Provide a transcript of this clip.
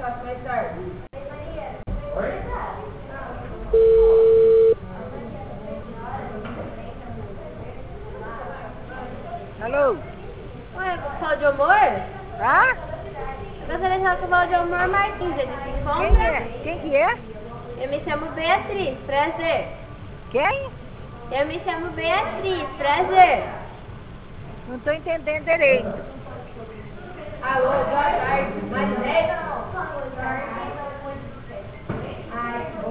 passo mais tarde. Oi? Alô? Oi, cavalo de amor? Ah? Gostaria de falar com o cavalo de amor Martins, ele se encontra? Quem é? Quem que é? Eu me chamo Beatriz, prazer. Quem? Eu me chamo Beatriz, prazer. Não tô entendendo direito. Alô, boa tarde. Marinete?